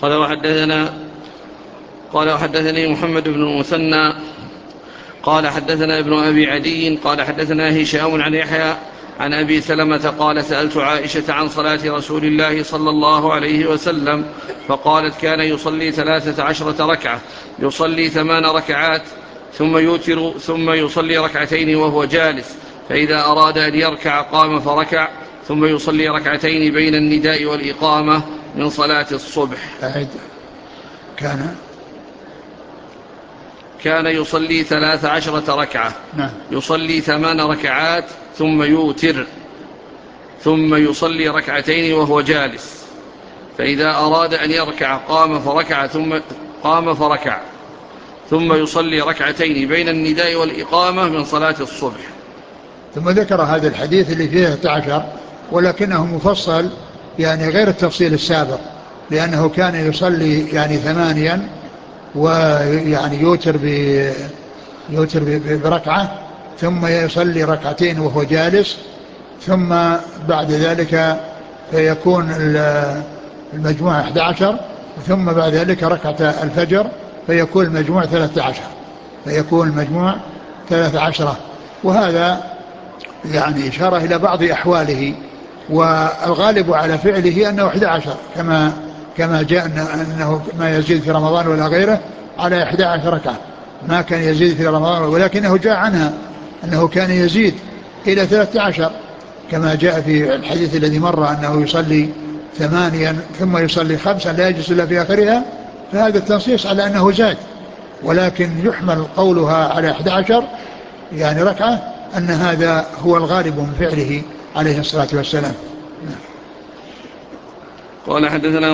قال وحدثني محمد بن المثنى قال حدثنا ابن أبي عدي قال حدثنا هشام عن يحيى عن أبي سلمة قال سألت عائشة عن صلاة رسول الله صلى الله عليه وسلم فقالت كان يصلي 13 ركعة، يصلي 8 ركعات ثم يوتر ثم يصلي ركعتين وهو جالس، فإذا أراد أن يركع قام فركع، ثم يصلي ركعتين بين النداء والإقامة من صلاة الصبح. كان يصلي 13 ركعة. نعم. يصلي 8 ركعات ثم يوتر ثم يصلي ركعتين وهو جالس، فإذا أراد أن يركع قام فركع ثم يصلي ركعتين بين النداء والإقامة من صلاة الصبح. ثم ذكر هذا الحديث اللي فيه 11 ولكنه مفصل يعني غير التفصيل السابق، لأنه كان يصلي يعني 8 ويعني يوتر بركعة ثم يصلي ركعتين وهو جالس، ثم بعد ذلك يكون المجموع 11، ثم بعد ذلك ركعة الفجر فيكون المجموع 13. وهذا يعني إشارة إلى بعض أحواله، والغالب على فعله أنه 11 كما جاء أنه ما يزيد في رمضان ولا غيره على 11 ركعة، ما كان يزيد في رمضان، ولكنه جاء عنها أنه كان يزيد إلى 13 كما جاء في الحديث الذي مر أنه يصلي 8 ثم يصلي 5 لا يجلس إلا في آخرها، فهذا التنصيص على أنه زاد، ولكن يحمل قولها على 11 يعني ركعة أن هذا هو الغالب من فعله عليه الصلاة والسلام. قال حدثنا